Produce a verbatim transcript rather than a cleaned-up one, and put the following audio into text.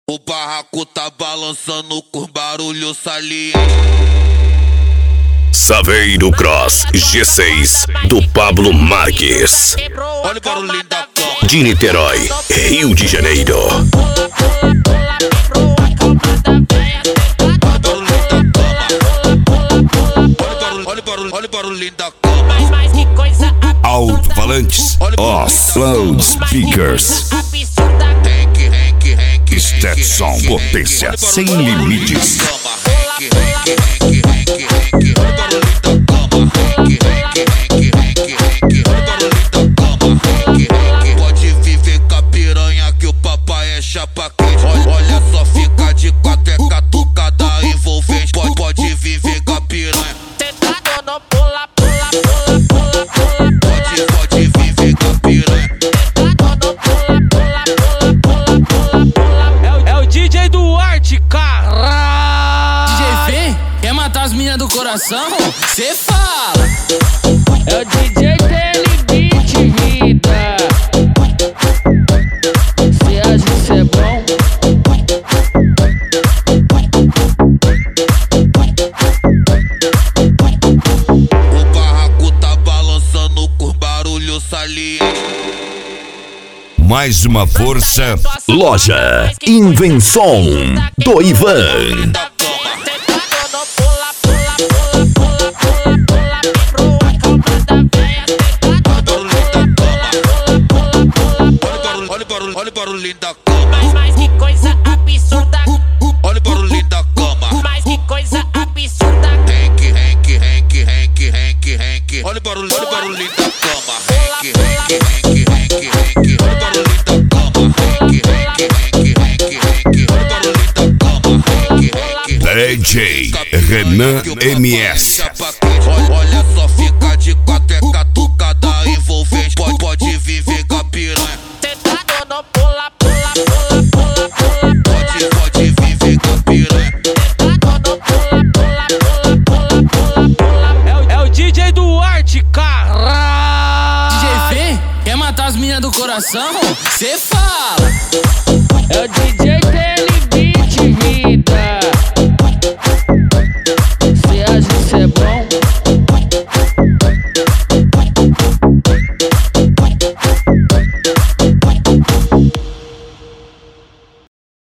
O barraco tá balançando com barulho saliente. Saveiro Cross G seis do Pablo Marques. Olha o barulhinho da cama. De Niterói, Rio de Janeiro. Olha o barulho, olha o barulhinho da cama. Alto-falantes, os loudspeakers. Stetson, potência sem limites. Pode viver com a piranha que o papai é chapa quente. Olha só, fica de quatro, é catucada envolvente. Pode, pode viver com a piranha. Pode, pode viver com a piranha. É o D J Duarte, caralho. D J vem, quer matar as meninas do coração? Cê fala. É o D J Telebit, vida. Cê acha que cê é bom? O barraco tá balançando com barulho saliente. Mais uma força. Loja Invenção do Ivan. Olha o barulho, olha o barulhinho da cama. Mas que coisa absurda. Olha o barulhinho da cama. Mas que coisa absurda. Henk, Henk, Henk, Henk, Henk, Henk. Olha o barulho, olha o barulhinho da cama. Henk, Henk, Henk, Henk, Henk. Olha o barulhinho da cama. Henk, Henk, Henk, Henk, Henk. Olha o barulhinho da cama. Henk, Henk. D J Renan M S. Olha só, fica de quatro, é catucada envolvente. Pode, pode viver com a piranha. Sentado no pula, pula, pula, pula, pula. Pode, pode viver com a piranha. Sentado no pula, pula, pula, pula, pula. É o, é o D J Duarte, caralho. D J vem, quer matar as meninas do coração? Cê fala. É o D J Telebit, vida.